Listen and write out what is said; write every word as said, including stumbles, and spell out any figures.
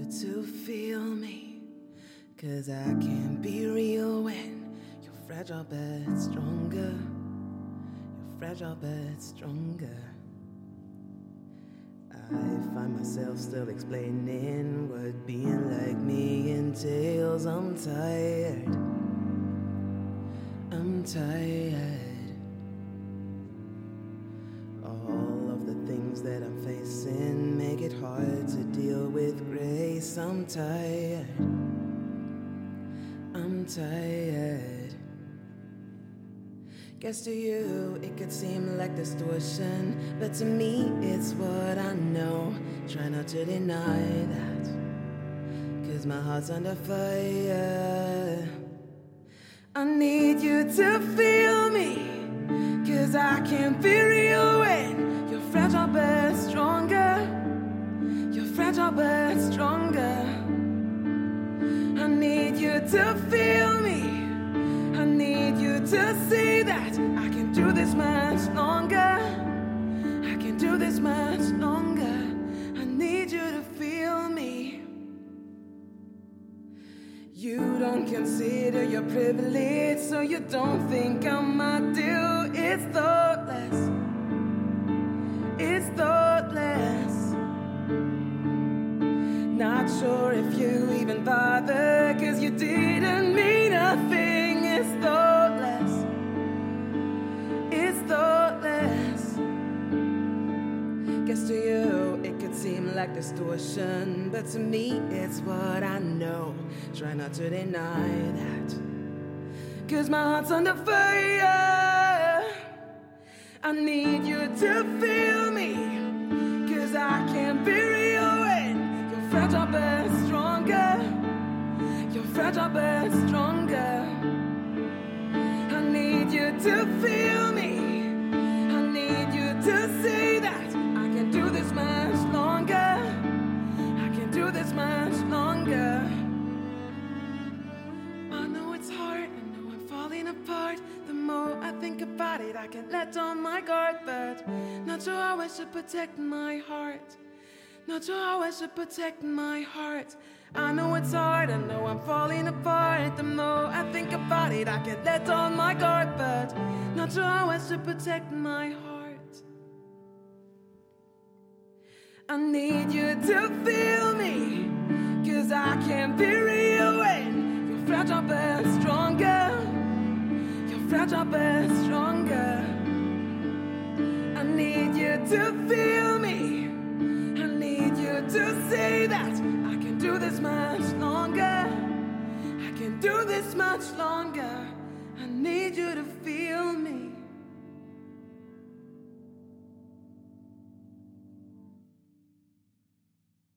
to feel me, 'cause I can't be real when you're fragile but stronger. You're fragile but stronger. I find myself still explaining what being like me entails. I'm tired. I'm tired. All of the things that I'm facing make it hard to deal with grace. I'm tired. I'm tired. Guess to you it could seem like distortion, but to me it's what I know. Try not to deny that, 'cause my heart's under fire. I need you to feel me, 'cause I can't be real when you're fragile but stronger. You're fragile but stronger. I need you to feel me. I need you to see that I can do this much longer. I can do this much longer. I need you to feel me. You don't consider your privilege, so you don't think I might do. It's thoughtless. It's thoughtless. Not sure if you even bother, 'cause you didn't mean a thing. It's thoughtless. It's thoughtless. Guess to you it could seem like distortion, but to me it's what I know. Try not to deny that, 'cause my heart's under fire. I need you to feel me, 'cause I can't be real when you're fragile but stronger. You're fragile but stronger. I need you to feel me. I need you to see that I can do this much longer. I can do this much longer. I know it's hard. I know I'm falling apart. The more I think about it, I can't let down my guard, but not sure how I should protect my heart. Not sure how I should protect my heart. I know it's hard, I know I'm falling apart. The more I think about it, I can't let down my guard, but not sure how I should protect my heart. I need you to feel me, 'cause I can't be real when you're fragile but stronger. You're fragile but stronger. I need you to feel me. I need you to see that I can do this much longer. I can do this much longer. I need you to feel